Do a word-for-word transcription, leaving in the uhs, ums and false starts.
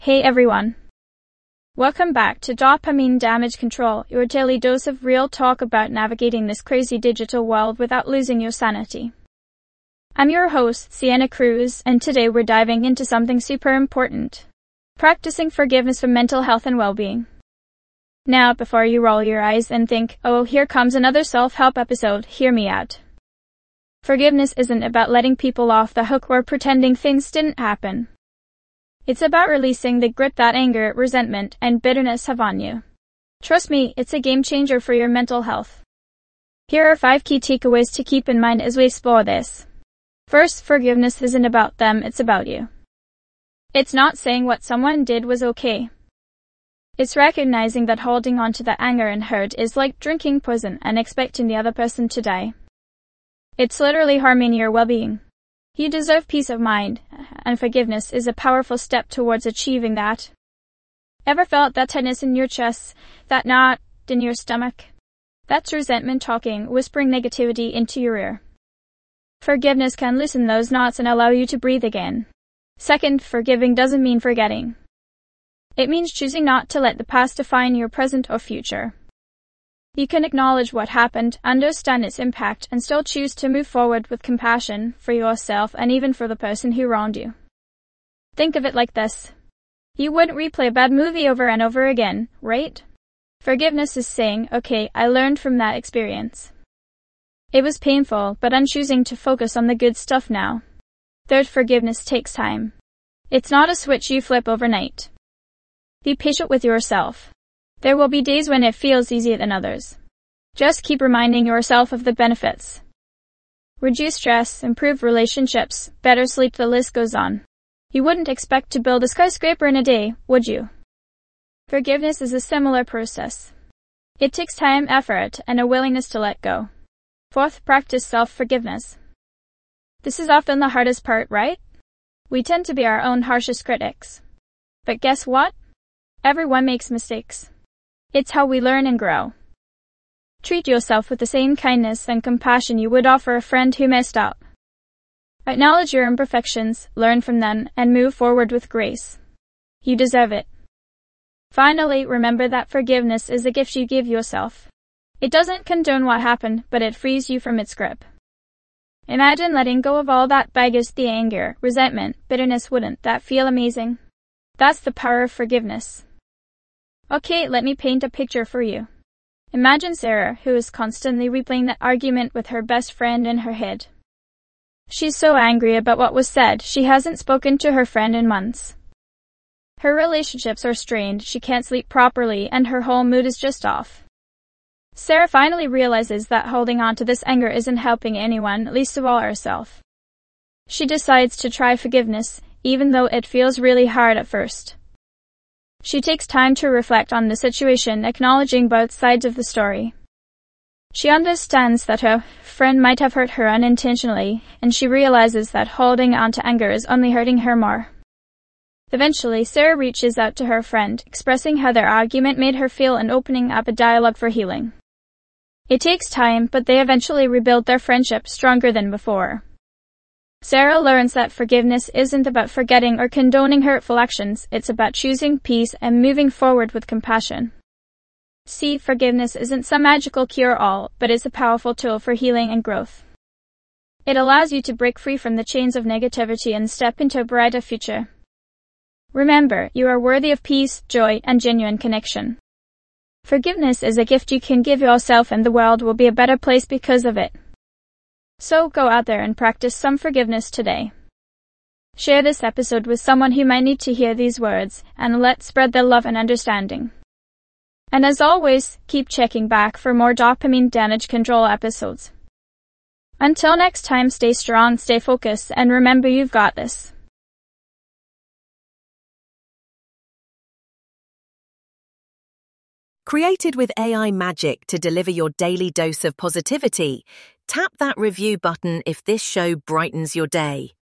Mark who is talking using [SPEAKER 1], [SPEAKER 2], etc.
[SPEAKER 1] Hey everyone. Welcome back to Dopamine Damage Control, your daily dose of real talk about navigating this crazy digital world without losing your sanity. I'm your host, Sienna Cruz, and today we're diving into something super important. Practicing forgiveness for mental health and well-being. Now, before you roll your eyes and think, oh, here comes another self-help episode, hear me out. Forgiveness isn't about letting people off the hook or pretending things didn't happen. It's about releasing the grip that anger, resentment, and bitterness have on you. Trust me, it's a game changer for your mental health. Here are five key takeaways to keep in mind as we explore this. First, forgiveness isn't about them, it's about you. It's not saying what someone did was okay. It's recognizing that holding on to that anger and hurt is like drinking poison and expecting the other person to die. It's literally harming your well-being. You deserve peace of mind, and forgiveness is a powerful step towards achieving that. Ever felt that tightness in your chest, that knot in your stomach? That's resentment talking, whispering negativity into your ear. Forgiveness can loosen those knots and allow you to breathe again. Second, forgiving doesn't mean forgetting. It means choosing not to let the past define your present or future. You can acknowledge what happened, understand its impact, and still choose to move forward with compassion for yourself and even for the person who wronged you. Think of it like this. You wouldn't replay a bad movie over and over again, right? Forgiveness is saying, okay, I learned from that experience. It was painful, but I'm choosing to focus on the good stuff now. Third, forgiveness takes time. It's not a switch you flip overnight. Be patient with yourself. There will be days when it feels easier than others. Just keep reminding yourself of the benefits. Reduce stress, improve relationships, better sleep, the list goes on. You wouldn't expect to build a skyscraper in a day, would you? Forgiveness is a similar process. It takes time, effort, and a willingness to let go. Fourth, practice self-forgiveness. This is often the hardest part, right? We tend to be our own harshest critics. But guess what? Everyone makes mistakes. It's how we learn and grow. Treat yourself with the same kindness and compassion you would offer a friend who messed up. Acknowledge your imperfections, learn from them, and move forward with grace. You deserve it. Finally, remember that forgiveness is a gift you give yourself. It doesn't condone what happened, but it frees you from its grip. Imagine letting go of all that baggage, the anger, resentment, bitterness. Wouldn't that feel amazing? That's the power of forgiveness. Okay, let me paint a picture for you. Imagine Sarah, who is constantly replaying that argument with her best friend in her head. She's so angry about what was said, she hasn't spoken to her friend in months. Her relationships are strained, she can't sleep properly, and her whole mood is just off. Sarah finally realizes that holding on to this anger isn't helping anyone, least of all herself. She decides to try forgiveness, even though it feels really hard at first. She takes time to reflect on the situation, acknowledging both sides of the story. She understands that her friend might have hurt her unintentionally, and she realizes that holding on to anger is only hurting her more. Eventually, Sarah reaches out to her friend, expressing how their argument made her feel and opening up a dialogue for healing. It takes time, but they eventually rebuild their friendship stronger than before. Sarah learns that forgiveness isn't about forgetting or condoning hurtful actions, it's about choosing peace and moving forward with compassion. See, forgiveness isn't some magical cure-all, but it's a powerful tool for healing and growth. It allows you to break free from the chains of negativity and step into a brighter future. Remember, you are worthy of peace, joy, and genuine connection. Forgiveness is a gift you can give yourself, and the world will be a better place because of it. So go out there and practice some forgiveness today. Share this episode with someone who might need to hear these words, and let's spread the love and understanding. And as always, keep checking back for more Dopamine Damage Control episodes. Until next time, stay strong, stay focused, and remember you've got this.
[SPEAKER 2] Created with A I magic to deliver your daily dose of positivity, tap that review button if this show brightens your day.